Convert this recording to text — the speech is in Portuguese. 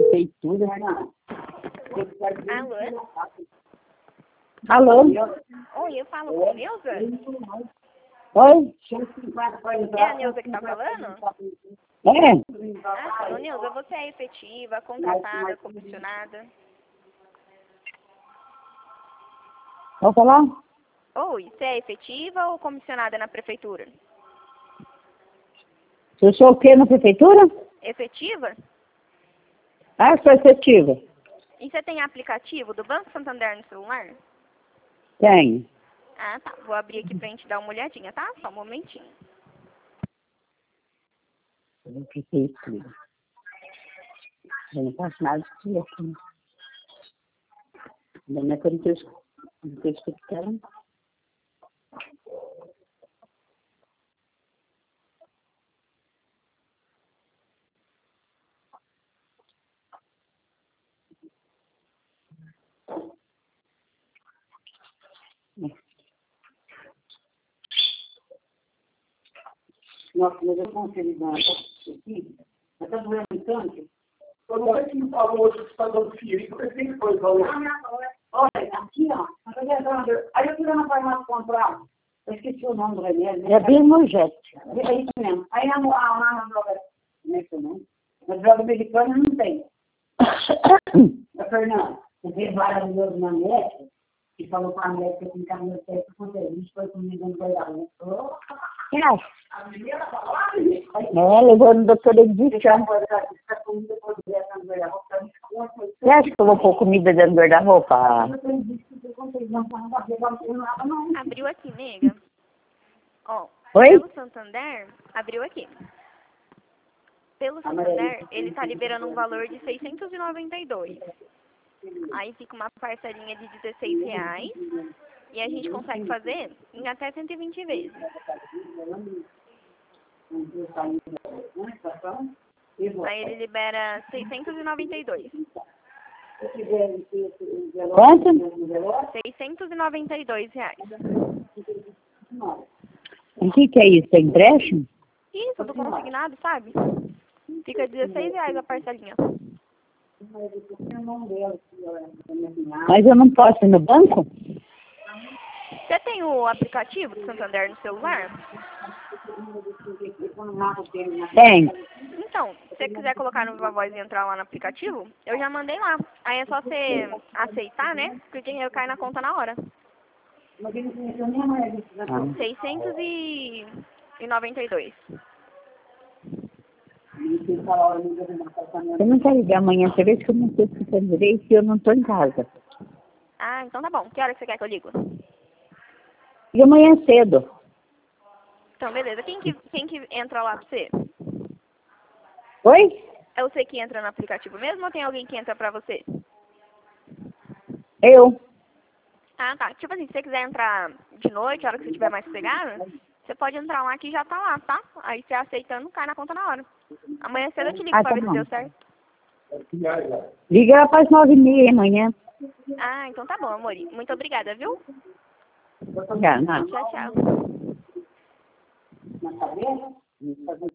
prefeitura. Alô? Alô? Oi, eu falo com a Neuza? Oi? É a Neuza que tá falando? É? Ah, sim. Ô, Neuza, você é efetiva, contratada, comissionada? Pode falar? Oi, você é efetiva ou comissionada na prefeitura? Eu sou o quê na prefeitura? Efetiva? Ah, sou efetiva. E você tem aplicativo do Banco Santander no celular? Tenho. Ah, tá. Vou abrir aqui pra gente dar uma olhadinha, tá? Só um momentinho. Prefeitura. Eu não faço nada disso aqui. Ainda não é que eu não estou escutando. Nossa, mas eu consegui dar aqui. Mas tá doendo tanto. Quando você me falou hoje que está dando ferido, você tem que coisa falou. Olha, aqui, ó. Aí eu fui lá na farmácia comprar. Eu esqueci o nome do remédio. É Birmogete. É isso mesmo. Aí a droga. Não é isso não. A droga americana não tem. A Fernanda, você vai no meu na médica e falou com a médica que em caminho certo quando a gente foi comigo no guarda-roupa. A menina falava, É, levou no doutor Edith. Você acha que eu vou pôr comida dentro do guarda-roupa? Abriu aqui, nega. Ó, Oi? pelo Santander, abriu aqui. Pelo Santander, ele tá liberando um valor de 692. Aí fica uma parcelinha de R$16. E a gente consegue fazer em até 120 vezes. Aí ele libera 692. Quanto? R$692. O que é isso? É empréstimo? Isso, do consignado, sabe? Fica R$16 a parcelinha. Mas eu não posso ir no banco? Você tem o aplicativo do Santander no celular? Tem. Então, se você quiser colocar no Viva Voz e entrar lá no aplicativo, eu já mandei lá. Aí é só você aceitar, né? Que o dinheiro cai na conta na hora. 692. Você não quer ligar amanhã? Você vê que eu não estou escutando direito e eu não estou em casa. Ah, então tá bom. Que hora que você quer que eu ligo? E amanhã cedo. Então, beleza. Quem que entra lá pra você? Oi? É você que entra no aplicativo mesmo ou tem alguém que entra pra você? Eu. Ah, tá. Tipo assim, se você quiser entrar de noite, a hora que você estiver mais sossegada, você pode entrar lá que já tá lá, tá? Aí você aceitando, cai na conta na hora. Amanhã cedo eu te ligo pra ver se deu certo. Liga lá para as 9h30 amanhã. Ah, então tá bom, amor. Muito obrigada, viu? Já, não. Tchau, tchau.